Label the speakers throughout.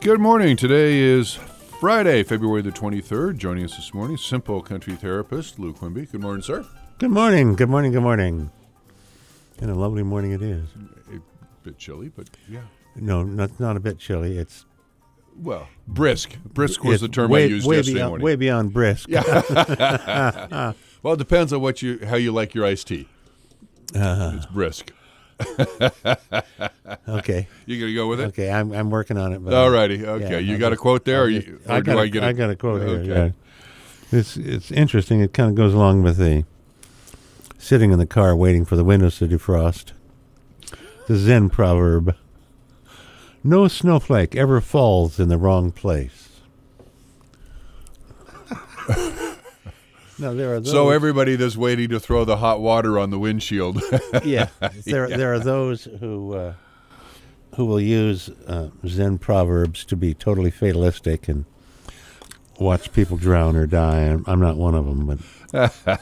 Speaker 1: Good morning. Today is Friday, February the 23rd. Joining us this morning, Simple Country therapist Lou Quimby. Good morning, sir.
Speaker 2: Good morning. Good morning. Good morning. And a lovely morning it is.
Speaker 1: A bit chilly, but yeah.
Speaker 2: No, not a bit chilly. It's
Speaker 1: brisk. Brisk was the term I used yesterday morning.
Speaker 2: Way beyond brisk.
Speaker 1: Yeah. Well, it depends on how you like your iced tea. It's brisk.
Speaker 2: Okay.
Speaker 1: You gonna go with it?
Speaker 2: Okay, I'm working on it.
Speaker 1: All righty. Okay.
Speaker 2: Yeah,
Speaker 1: you got a quote there,
Speaker 2: I got a quote
Speaker 1: Okay.
Speaker 2: here. Yeah. It's interesting. It kind of goes along with the sitting in the car waiting for the windows to defrost. The Zen proverb: "No snowflake ever falls in the wrong place." Now, there are those,
Speaker 1: So everybody that's waiting to throw the hot water on the windshield.
Speaker 2: yeah, there are those who will use Zen proverbs to be totally fatalistic and watch people drown or die. I'm not one of them, but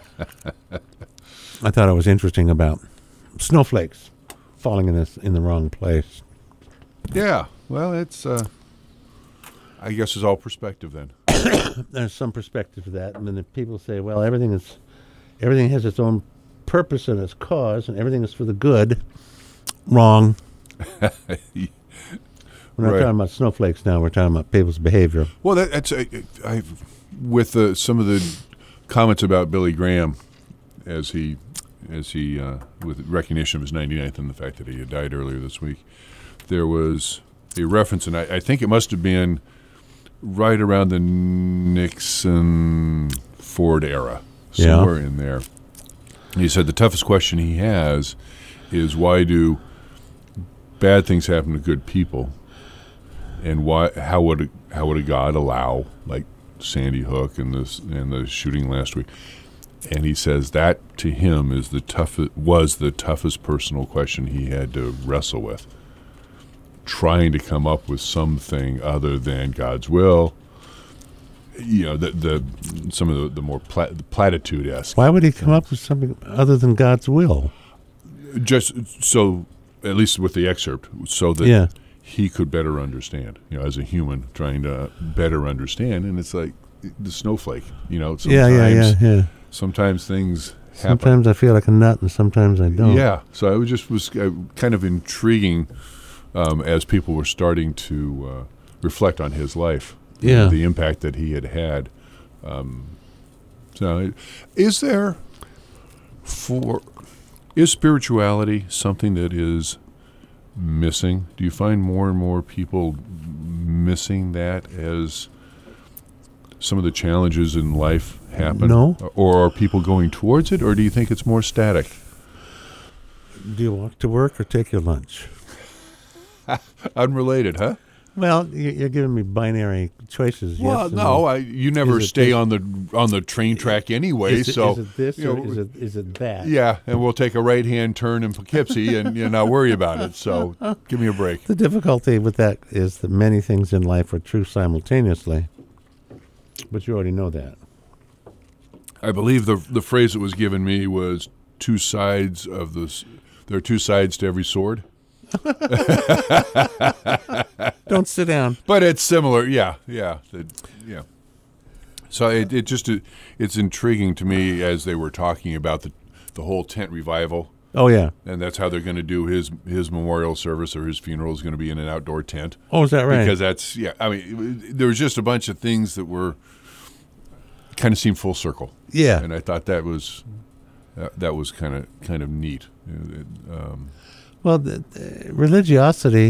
Speaker 2: I thought it was interesting about snowflakes falling in the wrong place.
Speaker 1: Yeah. Well, it's I guess it's all perspective then.
Speaker 2: There's some perspective to that, and then if people say, "Well, everything has its own purpose and its cause, and everything is for the good," wrong. We're not talking about snowflakes now. We're talking about people's behavior.
Speaker 1: Well, that's with some of the comments about Billy Graham, as he with recognition of his 99th and the fact that he had died earlier this week. There was a reference, and I think it must have been right around the Nixon Ford era, somewhere in there. He said the toughest question he has is, why do bad things happen to good people, and how would a God allow, like Sandy Hook and the shooting last week? And he says that to him was the toughest personal question he had to wrestle with, trying to come up with something other than God's will. You know, some of the more platitude-esque.
Speaker 2: Why would he come up with something other than God's will?
Speaker 1: Just so, at least with the excerpt, so that he could better understand. You know, as a human trying to better understand, and it's like the snowflake. You know, sometimes sometimes things happen.
Speaker 2: Sometimes I feel like a nut, and sometimes I don't.
Speaker 1: Yeah. So it was kind of intriguing. As people were starting to reflect on his life, the impact that he had. So, is spirituality something that is missing? Do you find more and more people missing that as some of the challenges in life happen?
Speaker 2: No.
Speaker 1: Or are people going towards it, or do you think it's more static?
Speaker 2: Do you walk to work or take your lunch?
Speaker 1: Unrelated, huh?
Speaker 2: Well, you're giving me binary choices.
Speaker 1: Well,
Speaker 2: yes,
Speaker 1: no, you never stay on the train track anyway.
Speaker 2: Is it this or is it that?
Speaker 1: Yeah, and we'll take a right-hand turn in Poughkeepsie and not worry about it. So give me a break.
Speaker 2: The difficulty with that is that many things in life are true simultaneously, but you already know that.
Speaker 1: I believe the phrase that was given me was there are two sides to every sword.
Speaker 2: Don't sit down.
Speaker 1: But it's similar, yeah. So it's intriguing to me as they were talking about the whole tent revival.
Speaker 2: Oh yeah,
Speaker 1: and that's how they're going to do his memorial service, or his funeral is going to be in an outdoor tent.
Speaker 2: Oh, is that right?
Speaker 1: Because I mean, there was just a bunch of things that were kind of seemed full circle.
Speaker 2: Yeah,
Speaker 1: and I thought that was kind of neat.
Speaker 2: Well, the religiosity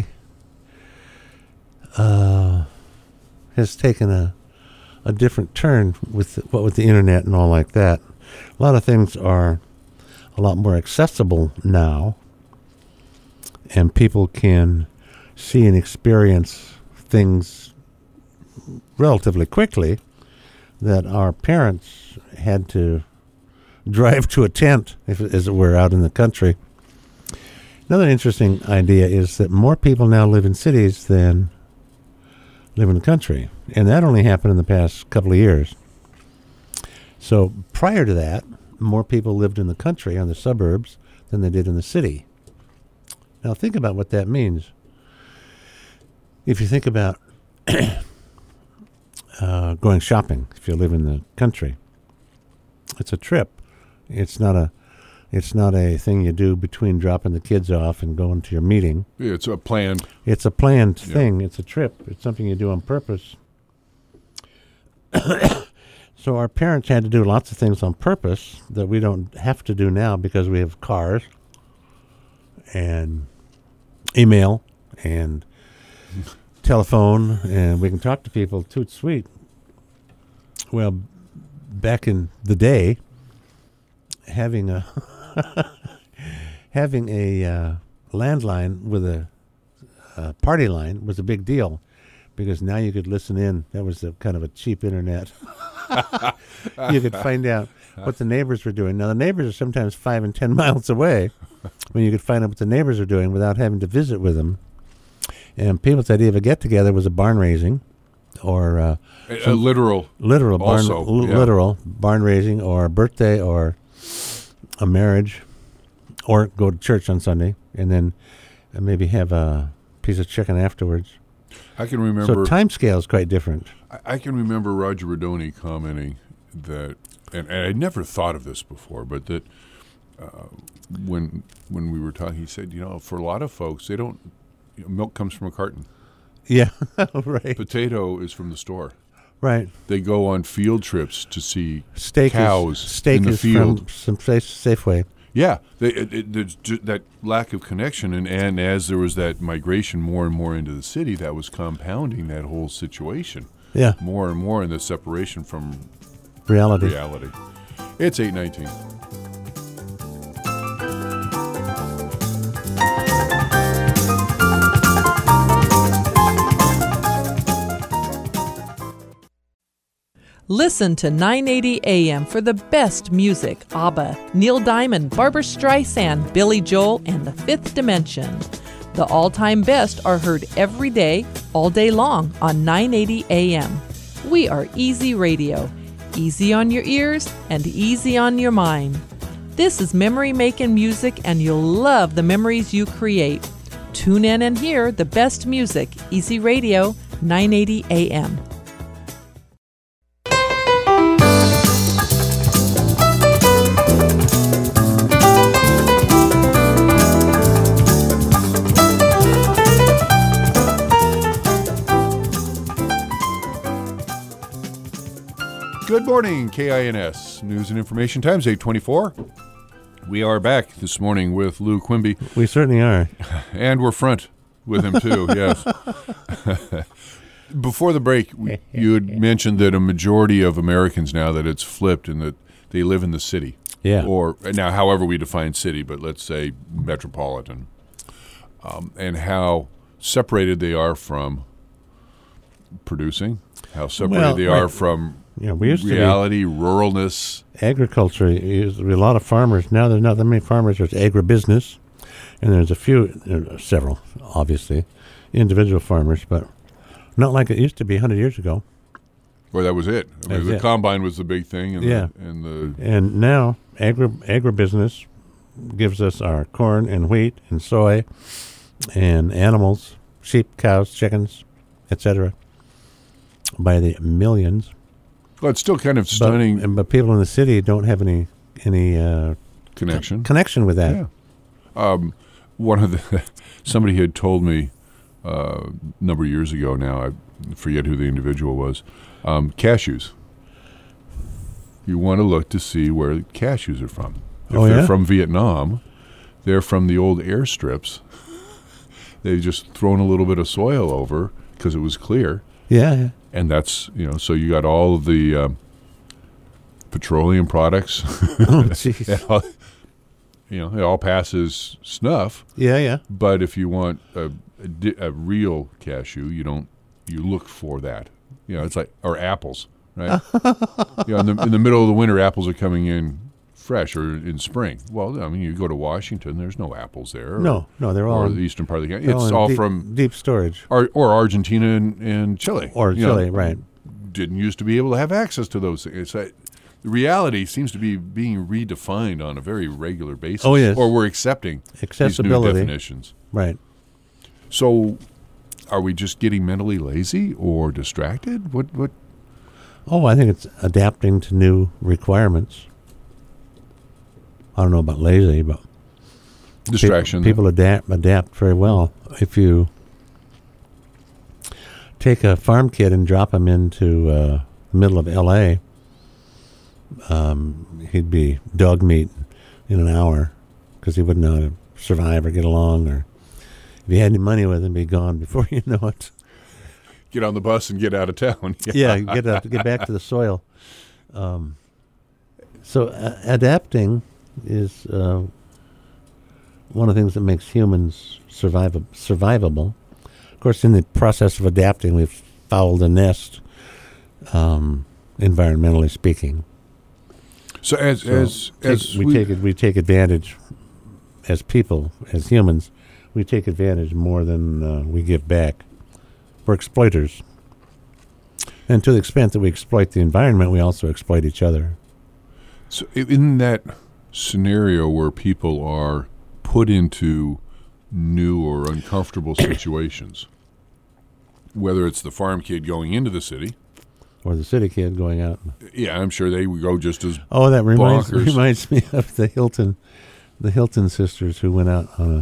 Speaker 2: has taken a different turn with the internet and all like that. A lot of things are a lot more accessible now, and people can see and experience things relatively quickly that our parents had to drive to a tent, as it were, out in the country. Another interesting idea is that more people now live in cities than live in the country, and that only happened in the past couple of years. So prior to that, more people lived in the country, on the suburbs, than they did in the city. Now think about what that means. if you think about going shopping, if you live in the country, it's a trip. It's not a thing you do between dropping the kids off and going to your meeting.
Speaker 1: Yeah, it's a planned.
Speaker 2: It's a planned thing. It's a trip. It's something you do on purpose. So our parents had to do lots of things on purpose that we don't have to do now because we have cars and email and telephone, and we can talk to people. Toot sweet. Well, back in the day, having a landline with a party line was a big deal, because now you could listen in. That was kind of a cheap internet. You could find out what the neighbors were doing. Now, the neighbors are sometimes 5 and 10 miles away, when you could find out what the neighbors are doing without having to visit with them. And people's idea of a get-together was a barn raising, or
Speaker 1: a literal
Speaker 2: barn raising, or a birthday, or a marriage, or go to church on Sunday, and then maybe have a piece of chicken afterwards.
Speaker 1: I can remember.
Speaker 2: So time scale is quite different.
Speaker 1: I can remember Roger Rodoni commenting that, and I never thought of this before, but that when we were talking, he said, for a lot of folks, they don't. Milk comes from a carton.
Speaker 2: Yeah, right.
Speaker 1: Potato is from the store.
Speaker 2: Right.
Speaker 1: They go on field trips to see
Speaker 2: steak
Speaker 1: cows in the field.
Speaker 2: From some Safeway.
Speaker 1: Yeah, there's that lack of connection, and as there was that migration more and more into the city, that was compounding that whole situation.
Speaker 2: Yeah.
Speaker 1: More and more in the separation from
Speaker 2: reality.
Speaker 1: It's 8:19.
Speaker 3: Listen to 980 AM for the best music. ABBA, Neil Diamond, Barbra Streisand, Billy Joel, and The Fifth Dimension. The all-time best are heard every day, all day long on 980 AM. We are Easy Radio. Easy on your ears and easy on your mind. This is memory-making music, and you'll love the memories you create. Tune in and hear the best music. Easy Radio, 980 AM.
Speaker 1: Good morning, KINS. News and Information Times, 8:24. We are back this morning with Lou Quimby.
Speaker 2: We certainly are.
Speaker 1: And we're front with him, too, yes. Before the break, you had mentioned that a majority of Americans now, that it's flipped and that they live in the city.
Speaker 2: Yeah.
Speaker 1: Or, now, however we define city, but let's say metropolitan. And how separated they are from producing, how separated they are from
Speaker 2: we used
Speaker 1: reality, ruralness.
Speaker 2: Agriculture, a lot of farmers. Now there's not that many farmers. There's agribusiness, and there's several, obviously, individual farmers, but not like it used to be 100 years ago.
Speaker 1: Well, that was it. I mean, the combine was the big thing. And
Speaker 2: now agribusiness gives us our corn and wheat and soy and animals, sheep, cows, chickens, etc., by the millions.
Speaker 1: Well, it's still kind of stunning.
Speaker 2: But people in the city don't have any connection with that.
Speaker 1: Yeah. Somebody had told me a number of years ago now, I forget who the individual was, cashews. You want to look to see where the cashews are from. If they're from Vietnam, they're from the old airstrips. They've just thrown a little bit of soil over because it was clear.
Speaker 2: Yeah.
Speaker 1: And that's, so you got all of the petroleum products.
Speaker 2: Oh, jeez.
Speaker 1: It all passes snuff.
Speaker 2: Yeah.
Speaker 1: But if you want a real cashew, you look for that. It's like, or apples, right? In the middle of the winter, apples are coming in fresh, or in spring. Well, I mean, you go to Washington, there's no apples there.
Speaker 2: No, they're all
Speaker 1: or the eastern part of the country. It's all from
Speaker 2: deep storage,
Speaker 1: or Argentina and Chile,
Speaker 2: or Chile, right?
Speaker 1: Didn't used to be able to have access to those things. It's like, the reality seems to be being redefined on a very regular basis.
Speaker 2: Oh, yes.
Speaker 1: Or we're accepting these new definitions,
Speaker 2: right?
Speaker 1: So, Are we just getting mentally lazy or distracted? What?
Speaker 2: Oh, I think it's adapting to new requirements. I don't know about lazy, but
Speaker 1: Distraction.
Speaker 2: People adapt very well. If you take a farm kid and drop him into the middle of L.A., he'd be dog meat in an hour because he wouldn't know how to survive or get along. Or if you had any money with him, he'd be gone before you know it.
Speaker 1: Get on the bus and get out of town.
Speaker 2: Yeah, get back to the soil. So adapting is one of the things that makes humans survivable. Of course, in the process of adapting, we've fouled the nest, environmentally speaking.
Speaker 1: So
Speaker 2: we take advantage as people, as humans. We take advantage more than we give back. We're exploiters. And to the extent that we exploit the environment, we also exploit each other.
Speaker 1: So in that scenario where people are put into new or uncomfortable situations, whether it's the farm kid going into the city,
Speaker 2: or the city kid going out.
Speaker 1: Yeah, I'm sure they would go just as
Speaker 2: that
Speaker 1: bonkers.
Speaker 2: reminds me of the Hilton sisters who went out on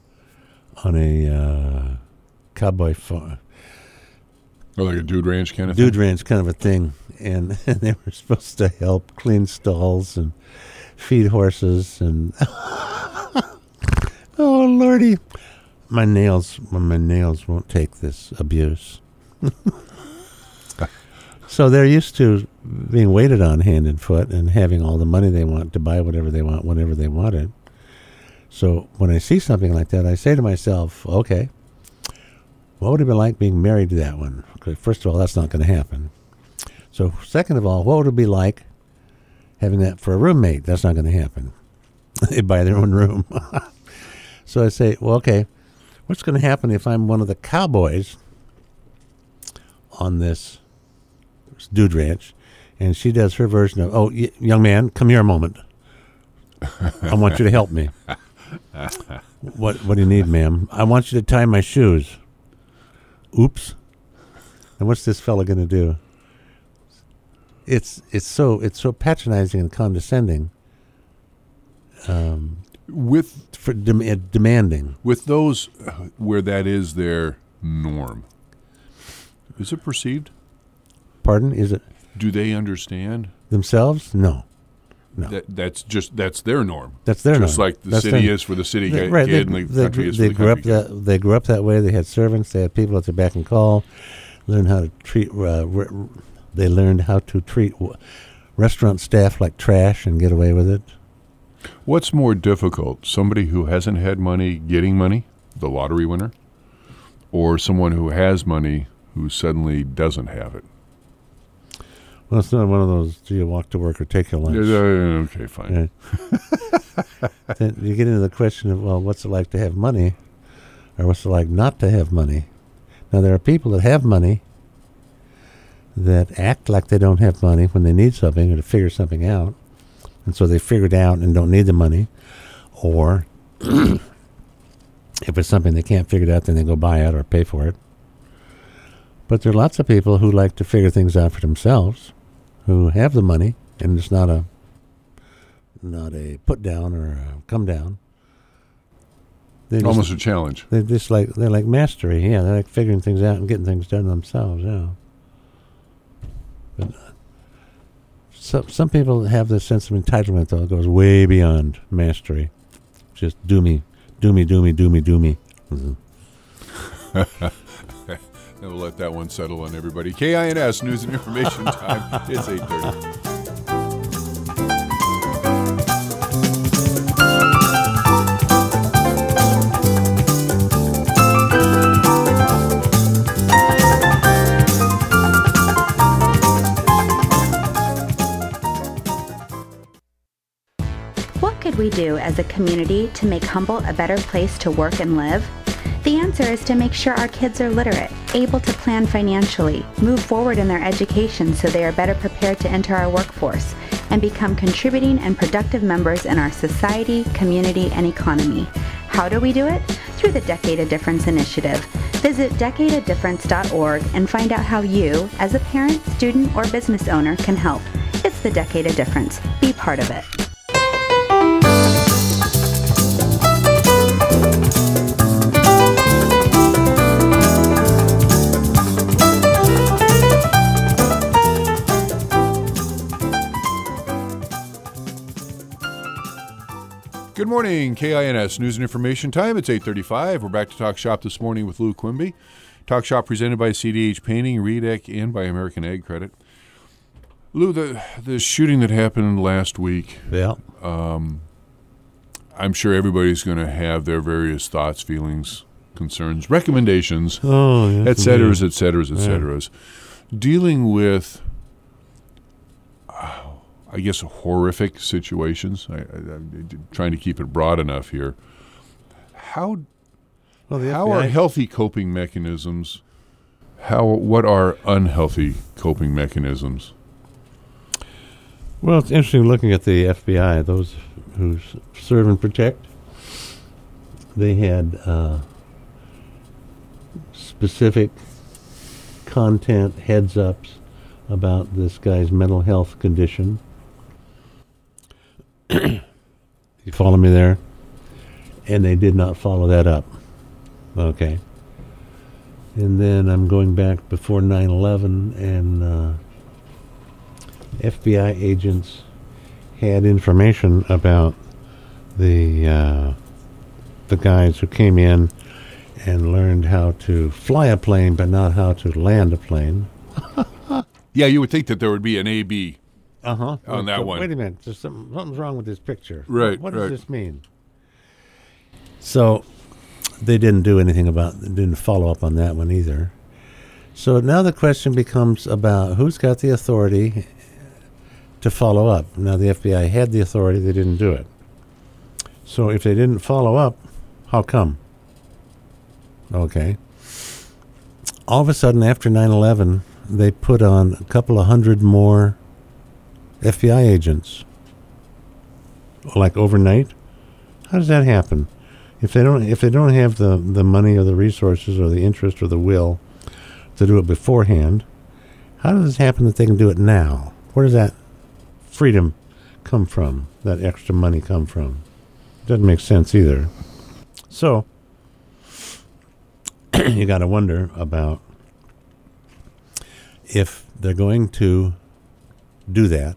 Speaker 2: a cowboy farm.
Speaker 1: Or like a dude ranch kind of
Speaker 2: thing? Dude ranch kind of a thing. And they were supposed to help clean stalls and feed horses. And oh, Lordy. My nails won't take this abuse. So they're used to being waited on hand and foot and having all the money they want to buy whatever they want, whenever they want it. So when I see something like that, I say to myself, okay, what would it be like being married to that one? Okay, first of all, that's not going to happen. So second of all, what would it be like having that for a roommate? That's not going to happen. They buy their own room. So I say, well, okay, what's going to happen if I'm one of the cowboys on this dude ranch, and she does her version of, young man, come here a moment. I want you to help me. What do you need, ma'am? I want you to tie my shoes. Oops. And what's this fella going to do? It's so patronizing and condescending. Demanding.
Speaker 1: With those where that is their norm, is it perceived?
Speaker 2: Pardon? Is it?
Speaker 1: Do they understand
Speaker 2: themselves? No.
Speaker 1: That's their norm.
Speaker 2: That's their norm.
Speaker 1: Just like the city is for the city kid, and the country is for the country kid.
Speaker 2: They grew up that way. They had servants. They had people at their beck and call. Learned how to treat. They learned how to treat restaurant staff like trash and get away with it.
Speaker 1: What's more difficult? Somebody who hasn't had money getting money, the lottery winner, or someone who has money who suddenly doesn't have it?
Speaker 2: Well, it's not one of those, do you walk to work or take your lunch?
Speaker 1: Okay, fine.
Speaker 2: Yeah. Then you get into the question of, well, what's it like to have money? Or what's it like not to have money? Now, there are people that have money that act like they don't have money when they need something or to figure something out. And so they figure it out and don't need the money. Or if it's something they can't figure it out, then they go buy it or pay for it. But there are lots of people who like to figure things out for themselves, who have the money, and it's not a put down or a come down.
Speaker 1: Almost a challenge.
Speaker 2: They're like mastery. Yeah, they're like figuring things out and getting things done themselves. Yeah. But some people have this sense of entitlement, though. It goes way beyond mastery. Just do me. Mm-hmm.
Speaker 1: And we'll let that one settle on everybody. KINS News and Information Time. It's 8:30.
Speaker 4: What could we do as a community to make Humboldt a better place to work and live? The answer is to make sure our kids are literate, able to plan financially, move forward in their education so they are better prepared to enter our workforce, and become contributing and productive members in our society, community, and economy. How do we do it? Through the Decade of Difference initiative. Visit decadeofdifference.org and find out how you, as a parent, student, or business owner, can help. It's the Decade of Difference. Be part of it.
Speaker 1: Good morning, KINS News and Information Time. It's 8:35. We're back to Talk Shop this morning with Lou Quimby. Talk Shop presented by CDH Painting, Redec, and by American Ag Credit. Lou, the shooting that happened last week,
Speaker 2: Yeah.
Speaker 1: I'm sure everybody's going to have their various thoughts, feelings, concerns, recommendations,
Speaker 2: Oh, yes.
Speaker 1: et ceteras, et ceteras, et ceteras. Dealing with, I guess, horrific situations. I'm trying to keep it broad enough here. How are healthy coping mechanisms? What are unhealthy coping mechanisms?
Speaker 2: Well, it's interesting looking at the FBI, those who serve and protect. They had specific content heads-ups about this guy's mental health condition. You follow me there? And they did not follow that up. Okay. And then I'm going back before 9/11, and FBI agents had information about the guys who came in and learned how to fly a plane, but not how to land a plane.
Speaker 1: Yeah, you would think that there would be an A-B
Speaker 2: On
Speaker 1: that one.
Speaker 2: Wait a minute. There's something's wrong with this picture.
Speaker 1: Right,
Speaker 2: What
Speaker 1: right.
Speaker 2: does this mean? So they didn't follow up on that one either. So now the question becomes about who's got the authority to follow up. Now the FBI had the authority, they didn't do it. So if they didn't follow up, how come? Okay. All of a sudden after 9/11, they put on a couple of hundred more FBI agents, like overnight. How does that happen? If they don't have the money or the resources or the interest or the will to do it beforehand, how does it happen that they can do it now? Where does that freedom come from? That extra money come from? Doesn't make sense either. So you got to wonder about if they're going to do that.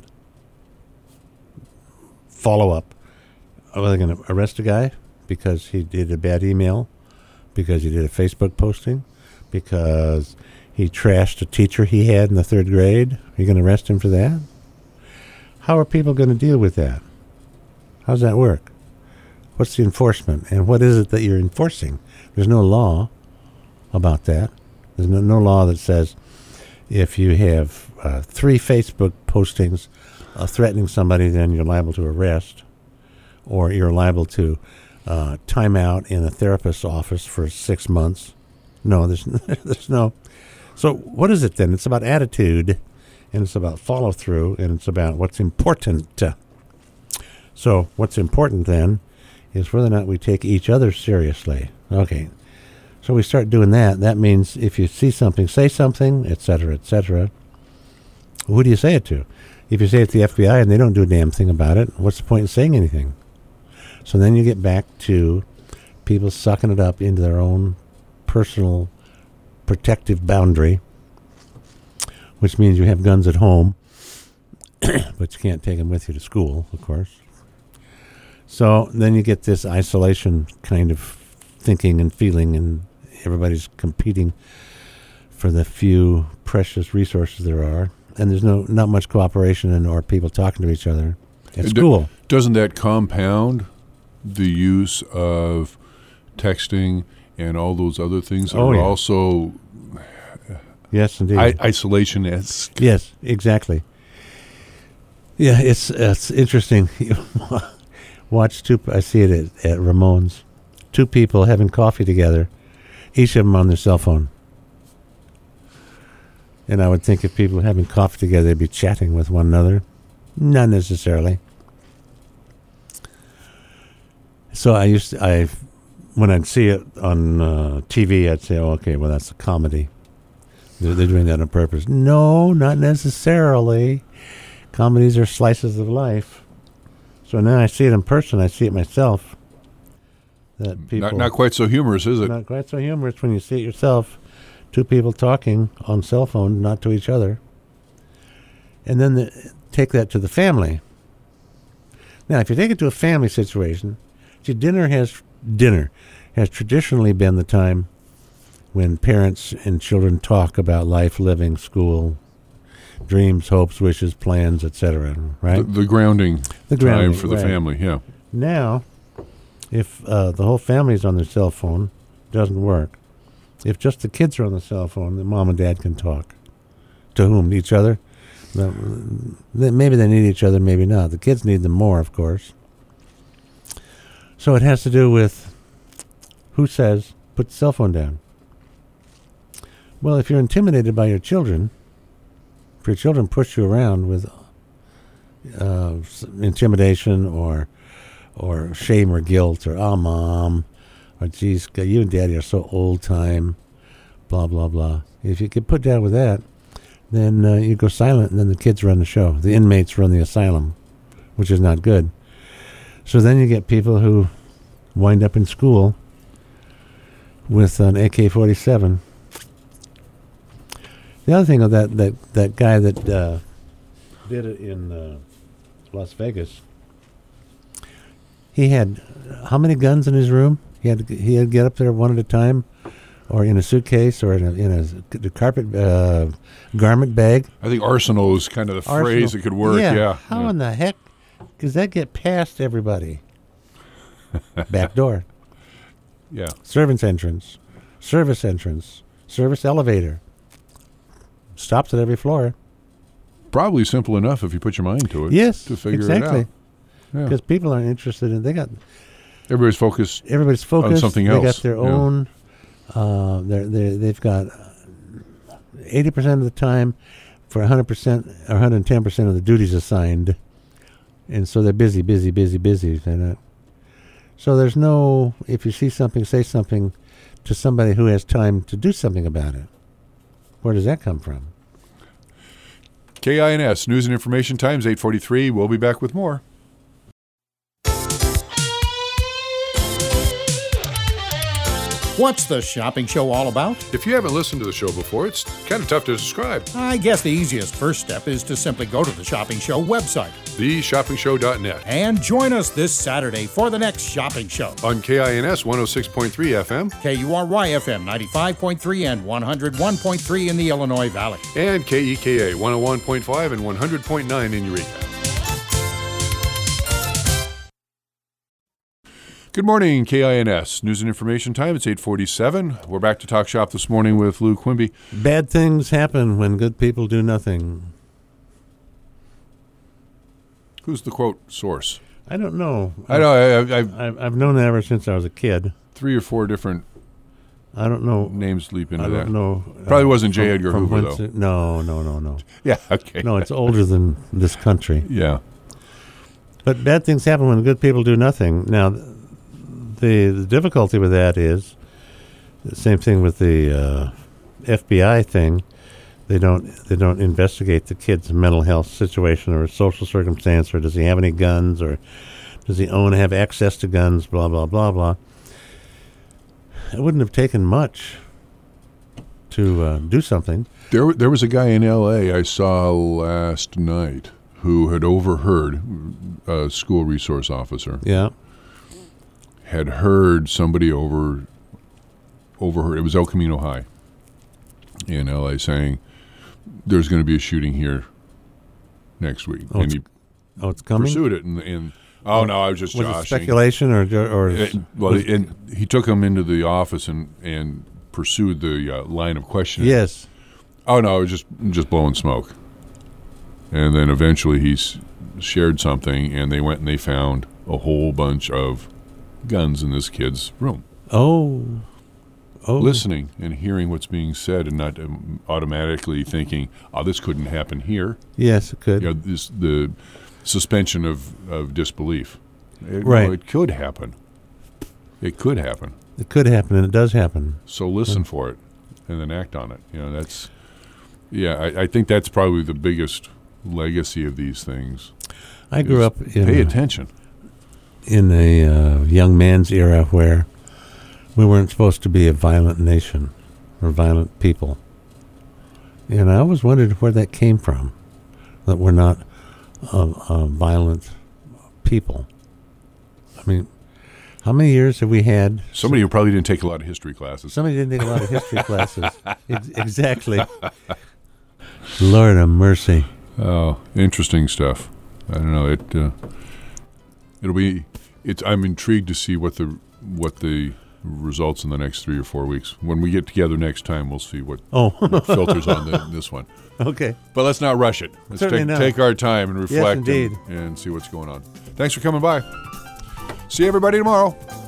Speaker 2: Follow up. Are they going to arrest a guy because he did a bad email, because he did a Facebook posting, because he trashed a teacher he had in the 3rd grade? Are you going to arrest him for that? How are people going to deal with that? How does that work? What's the enforcement? And what is it that you're enforcing? There's no law about that. There's no law that says if you have 3 Facebook postings threatening somebody, then you're liable to arrest, or you're liable to time out in a therapist's office for 6 months. No, there's no. So what is it then? It's about attitude, and it's about follow through, and it's about what's important. So what's important then is whether or not we take each other seriously. Okay. So we start doing that. That means if you see something, say something, et cetera, et cetera. Who do you say it to? If you say it to the FBI and they don't do a damn thing about it, what's the point in saying anything? So then you get back to people sucking it up into their own personal protective boundary, which means you have guns at home, but you can't take them with you to school, of course. So then you get this isolation kind of thinking and feeling, and everybody's competing for the few precious resources there are, and there's not much cooperation or people talking to each other at school.
Speaker 1: Doesn't that compound the use of texting and all those other things that are also
Speaker 2: yes, indeed,
Speaker 1: isolation-esque?
Speaker 2: Yes, exactly. Yeah, it's interesting. Watch I see it at Ramon's. 2 people having coffee together, each of them on their cell phone. And I would think if people were having coffee together, they'd be chatting with one another. Not necessarily. So I when I'd see it on TV, I'd say, "Oh, okay, well, that's a comedy. They're doing that on purpose." No, not necessarily. Comedies are slices of life. So now I see it in person. I see it myself. That people
Speaker 1: Not quite so humorous, is it?
Speaker 2: not quite so humorous when you see it yourself. Two people talking on cell phone, not to each other. And then take that to the family. Now, if you take it to a family situation, see, dinner has traditionally been the time when parents and children talk about life, living, school, dreams, hopes, wishes, plans, etc. Right?
Speaker 1: The grounding time for the
Speaker 2: right.
Speaker 1: family, yeah.
Speaker 2: Now, if the whole family's on their cell phone, doesn't work. If just the kids are on the cell phone, then mom and dad can talk. To whom? Each other? Maybe they need each other, maybe not. The kids need them more, of course. So it has to do with who says, put the cell phone down. Well, if you're intimidated by your children, if your children push you around with intimidation or shame or guilt or, "Oh, Mom," or, "Geez, you and Daddy are so old time," blah, blah, blah. If you get put down with that, then you go silent, and then the kids run the show. The inmates run the asylum, which is not good. So then you get people who wind up in school with an AK-47. The other thing of that guy that did it in Las Vegas, he had how many guns in his room? He had to get up there one at a time, or in a suitcase, or in a carpet garment bag.
Speaker 1: I think arsenal is kind of the phrase that could work. Yeah.
Speaker 2: How in the heck does that get past everybody? Back door.
Speaker 1: Yeah.
Speaker 2: Servant's entrance. Service entrance. Service elevator. Stops at every floor.
Speaker 1: Probably simple enough if you put your mind to it.
Speaker 2: Yes,
Speaker 1: to figure
Speaker 2: exactly.
Speaker 1: it out.
Speaker 2: Because people aren't interested in.
Speaker 1: Everybody's focused
Speaker 2: on
Speaker 1: something else.
Speaker 2: They got their own. They've got 80% of the time for 100% or 110% of the duties assigned, and so they're busy. So there's no. If you see something, say something to somebody who has time to do something about it. Where does that come from?
Speaker 1: KINS News and Information Times 8:43. We'll be back with more.
Speaker 5: What's the shopping show all about?
Speaker 1: If you haven't listened to the show before, it's kind of tough to describe.
Speaker 5: I guess the easiest first step is to simply go to the Shopping Show website.
Speaker 1: TheShoppingShow.net.
Speaker 5: And join us this Saturday for the next shopping show.
Speaker 1: On KINS 106.3 FM.
Speaker 5: KURY FM 95.3 and 101.3 in the Illinois Valley.
Speaker 1: And KEKA 101.5 and 100.9 in Eureka. Good morning, KINS News and Information Time. It's 8:47. We're back to Talk Shop this morning with Lou Quimby.
Speaker 2: Bad things happen when good people do nothing.
Speaker 1: Who's the quote source?
Speaker 2: I don't know.
Speaker 1: I know.
Speaker 2: I've known that ever since I was a kid.
Speaker 1: 3 or 4 different
Speaker 2: I don't know.
Speaker 1: names leap into that.
Speaker 2: I don't know.
Speaker 1: Probably wasn't J. Edgar Hoover, though.
Speaker 2: No.
Speaker 1: Yeah, okay.
Speaker 2: No, it's older than this country.
Speaker 1: Yeah.
Speaker 2: But bad things happen when good people do nothing. Now, the difficulty with that is the same thing with the FBI thing. They don't investigate the kid's mental health situation or social circumstance, or does he have any guns, or does he have access to guns, blah, blah, blah, blah. It wouldn't have taken much to do something.
Speaker 1: There was a guy in L.A. I saw last night who had overheard, a school resource officer.
Speaker 2: Yeah.
Speaker 1: Had heard somebody overheard, it was El Camino High in L.A. saying, there's going to be a shooting here next week.
Speaker 2: Oh,
Speaker 1: and he
Speaker 2: it's coming?
Speaker 1: pursued it. And no, I was just
Speaker 2: was
Speaker 1: joshing.
Speaker 2: it speculation or
Speaker 1: and he took him into the office and pursued the line of questioning.
Speaker 2: Yes.
Speaker 1: Oh, no, it was just blowing smoke. And then eventually he's shared something, and they went and they found a whole bunch of guns in this kid's room.
Speaker 2: Oh.
Speaker 1: Listening and hearing what's being said, and not automatically thinking, "Oh, this couldn't happen here."
Speaker 2: Yes, it could.
Speaker 1: You know, the suspension of disbelief.
Speaker 2: Right.
Speaker 1: It could happen. It could happen.
Speaker 2: It could happen, and it does happen.
Speaker 1: So listen for it, and then act on it. That's. Yeah, I think that's probably the biggest legacy of these things.
Speaker 2: I grew up
Speaker 1: pay attention
Speaker 2: in a young man's era where we weren't supposed to be a violent nation or violent people. And I always wondered where that came from, that we're not a violent people. I mean, how many years have we had?
Speaker 1: Somebody who probably didn't take a lot of history classes.
Speaker 2: Somebody didn't take a lot of history classes. Exactly. Lord have mercy.
Speaker 1: Oh, interesting stuff. I don't know. It'll be. I'm intrigued to see what the results in the next 3 or 4 weeks. When we get together next time, we'll see what filters on this one.
Speaker 2: Okay.
Speaker 1: But let's not rush it. Let's take our time and reflect
Speaker 2: yes,
Speaker 1: and see what's going on. Thanks for coming by. See everybody tomorrow.